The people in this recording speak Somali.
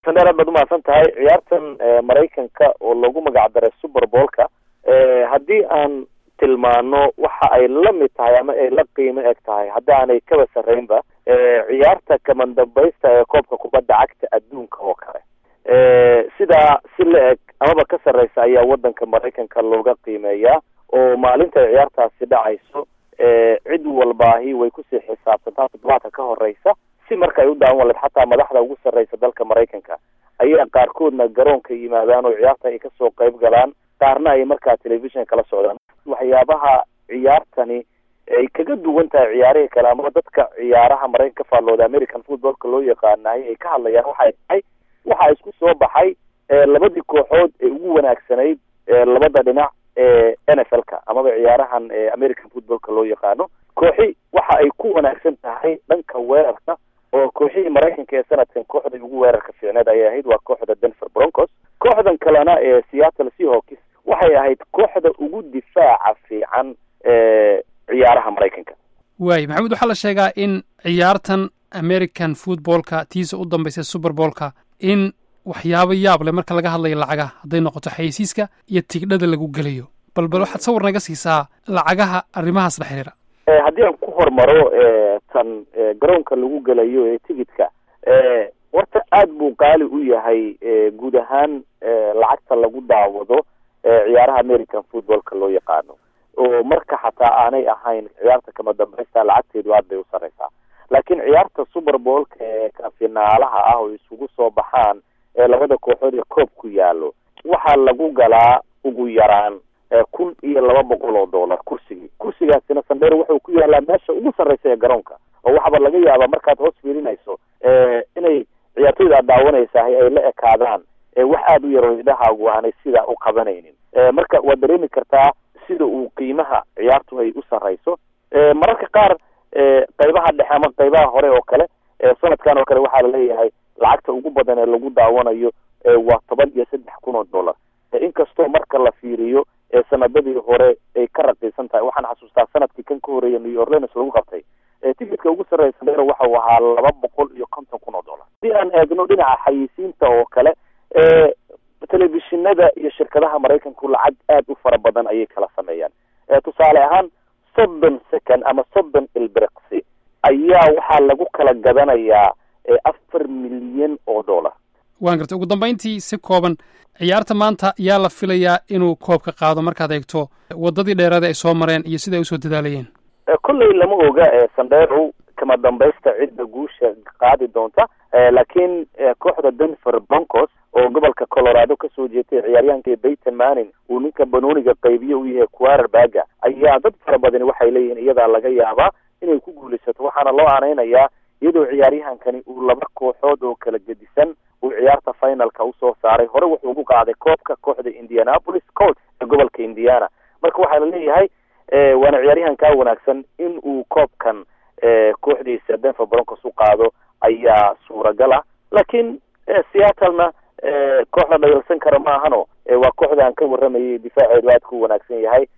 sandara bad ma santahay ciyaartan Mareykanka oo lagu magac daray Super Bowl-ka hadii aan tilmaano waxa ay la mid tahay ama ay la qiimo eg tahay hadaanay kaba sareynba ciyaarta kaman dambaysta ee koobka kubadda cagta adduunka oo kale sida si leeg ama ka sareysa ayaa wadanka Mareykanka looga qiimeeyaa oo maalinta ciyaartaasi dhacayso cid walbaahi way ku sii xisaabtantaa toddobaadka ka horeysa si marka ay u daawan xataa madaxda ugu sareysa dalka Mareykanka ayaa qaarkoodna garoonka yimaadaan oo ciyaarta ay ka soo qayb galaan qaarna ay markaa television kala socdaan waxyaabaha ciyaartani ay kaga duwan tahay ciyaaraha kale ama dadka ciyaaraha Mareykanka faallooda American football-ka loo yaqaanay ay ka hadlayaan waxa isku soo baxay labadii kooxood ee ugu wanaagsanayd labada dhinac NFL-ka ama ciyaarahan American football-ka loo yaqaano kooxi waxa ay ku wanaagsan tahay dhanka weerarka oo kooxihii Mareykanka ee sanadkan kooxda ugu weerarka fiicneed ay ahayd waa kooxda Denver Broncos kooxdan kalena ee Seattle Seahawks waxay ahayd kooxda ugu difaaca fiican ciyaaraha Mareykanka maxamed waxa la sheegaa in ciyaartan American football-ka tiisa u dambeysay Super Bowl-ka in waxyaabo yaab leh marka laga hadlayo lacagaha hadday noqoto xayeysiiska iyo tigdhada lagu gelayo bal waxaad sawir naga siisaa lacagaha arrimahaas la xiriira haddii aan ku hormaro tan garoonka lagu gelayo ee tigidhka horta aad buu qaali u yahay guud ahaan lacagta lagu daawado ciyaaraha American football-ka loo yaqaano oo marka xataa aanay ahayn ciyaarta kama dambaysta lacagteedu aad bay u sareysaa laakiin ciyaarta Super Bowl-ka ee ka finaalaha ah oo isugu soo baxaan labada kooxood ee koob ku yaalo waxaa lagu galaa ugu yaraan $1,200 kursigaasina sandheer wuxuu ku yaalaa meesha ugu sareysa ee garoonka oo waxba laga yaabaa markaad hoos fiirinayso inay ciyaartoyda daawanaysaa ay la ekaadaan wax aad u yar oo idahaagu aanay sidaa u qabanaynin marka waad dareemi kartaa sida uu qiimaha ciyaartu ay u sareyso mararka qaar qaybaha dhexe ama qaybaha hore oo kale sanadkan oo kale waxaa laleeyahay lacagta ugu badan ee lagu daawanayo waa $13,000 inkastoo marka la fiiriyo sanadadii hore ay ka raqiisan tahay waxaan xasuustaa sanadkii kan ka horeeyay New Orleans lagu qabtay tigidhka ugu sareysa dheer waxa uu ahaa $250,000 hadii aan eegno dhinaca xayeysiinta oo kale telefishinada iyo shirkadaha Mareykanku lacag aad u fara badan ayay kala sameeyaan tusaale ahaan 30 second ama 30 ilbiriqsi ayaa waxaa lagu kala gadanayaa $4 milyan waan gartay ugu dambeyntii si kooban ciyaarta maanta yaa la filayaa inuu koobka qaado markaad eegto wadadii dheeraad ay soo mareen iyo sida ay usoo dadaalayeen kulley lama oga sandheerow kama dambaysta cidda guusha qaadi doonta laakiin kooxda Denver Broncos oo gobolka Colorado ka soo jeetay ciyaaryahanka Peyton Manning uu ninka banooniga qaybiyo u yahay quarterback ayaa dad fara badan waxay leeyihiin iyada laga yaabaa inay ku guuleysato waxaana loo aaneynayaa iyadoo ciyaaryahankani uu laba kooxood oo kala gedisan uu ciyaarta finalka u soo saaray hore wuxuu ugu qaaday koobka kooxda Indianapolis Colts ee gobolka Indiana marka waxaa la leeyahay waana ciyaaryahanka wanaagsan in uu koobkan kooxdiisa Denver Broncos u qaado ayaa suuragal ah laakiin Seattle-na kooxda dhayalsan kara ma ahano waa kooxda aan ka waramayay difaaceedu aad ku wanaagsan yahay